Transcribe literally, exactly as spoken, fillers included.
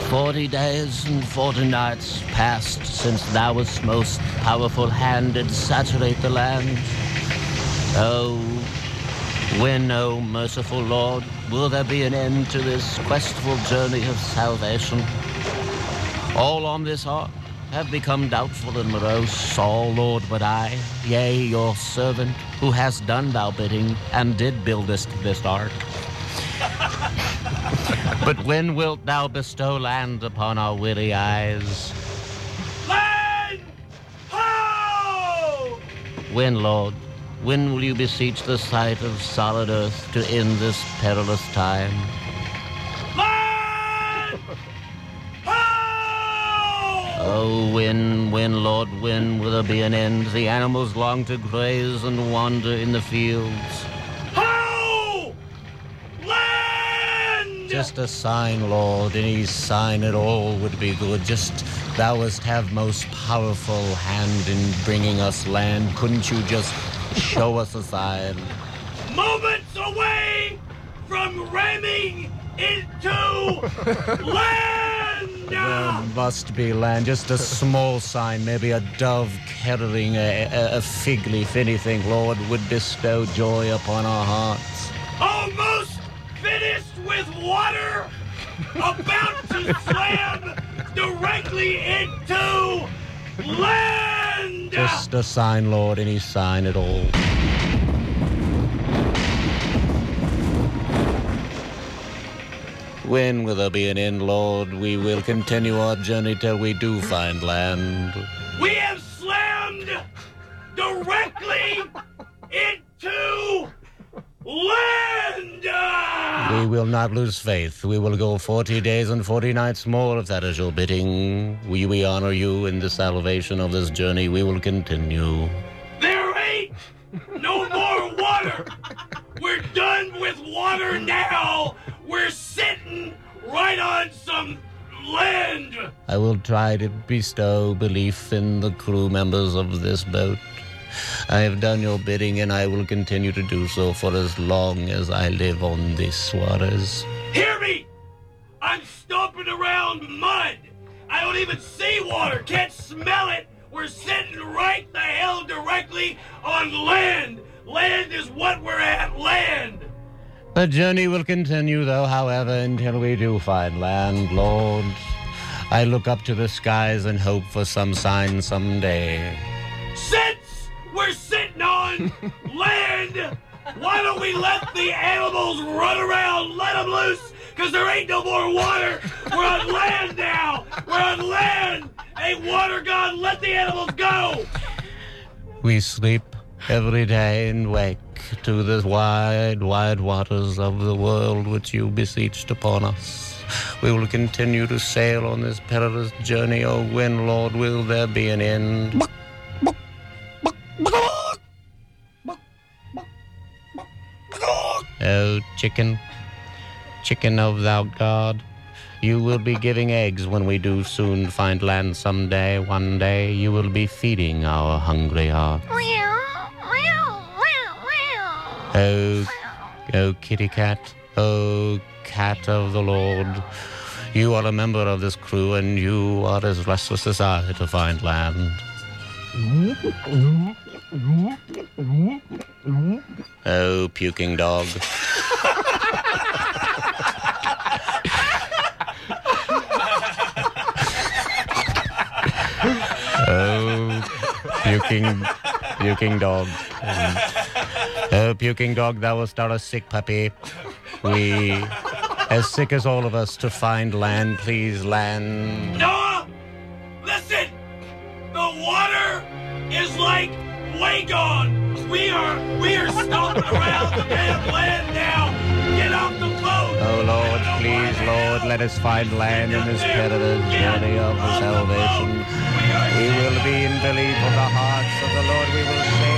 Forty days and forty nights passed since thou wast most powerful hand did saturate the land. Oh, when, O merciful Lord, will there be an end to this questful journey of salvation? All on this ark have become doubtful and morose, all, Lord, but I, yea, your servant, who has done thou bidding, and did build this, this ark. But when wilt thou bestow land upon our weary eyes? Land! Ho! When, Lord? When will you beseech the sight of solid earth to end this perilous time? Land! Ho! Oh, when, when, Lord, when will there be an end? The animals long to graze and wander in the fields. Ho! Land! Just a sign, Lord, any sign at all would be good. Just thou wast have most powerful hand in bringing us land. Couldn't you just show us a sign? Moments away from ramming into land! There must be land. Just a small sign, maybe a dove carrying a, a, a fig leaf, anything, Lord, would bestow joy upon our hearts. Almost finished with water, about to slam directly into land! Just a sign, Lord, any sign at all. When will there be an end, Lord? We will continue our journey till we do find land. We have slammed directly into land! We will not lose faith. We will go forty days and forty nights more if that is your bidding. We, we honor you in the salvation of this journey. We will continue. There ain't no more water! We're done with water now! We're sitting right on some land! I will try to bestow belief in the crew members of this boat. I have done your bidding, and I will continue to do so for as long as I live on these waters. Hear me! I'm stomping around mud! I don't even see water, can't smell it! We're sitting right the hell directly on land! Land is what we're at, land! The journey will continue, though, however, until we do find land, Lord. I look up to the skies and hope for some sign someday. Since we're sitting on land, why don't we let the animals run around, let them loose, because there ain't no more water. We're on land now. We're on land. Hey, water god, let the animals go. We sleep every day and wake to the wide, wide waters of the world which you beseeched upon us. We will continue to sail on this perilous journey. Oh, when, Lord, will there be an end? Oh, chicken, chicken of thou God, you will be giving eggs when we do soon find land someday. One day you will be feeding our hungry hearts. Oh, oh, kitty cat, oh, cat of the Lord, you are a member of this crew, and you are as restless as I to find land. Oh, puking dog. Oh, puking, puking dog. Oh, puking dog, thou wast our sick puppy. We, as sick as all of us, to find land, please, land. Noah, listen, the water is like way gone. We are, we are stomping around the damn land now. Get off the boat. Oh, Lord, please, Lord, let us find land in this perilous journey of the salvation. We will be in belief of the hearts of the Lord. We will say,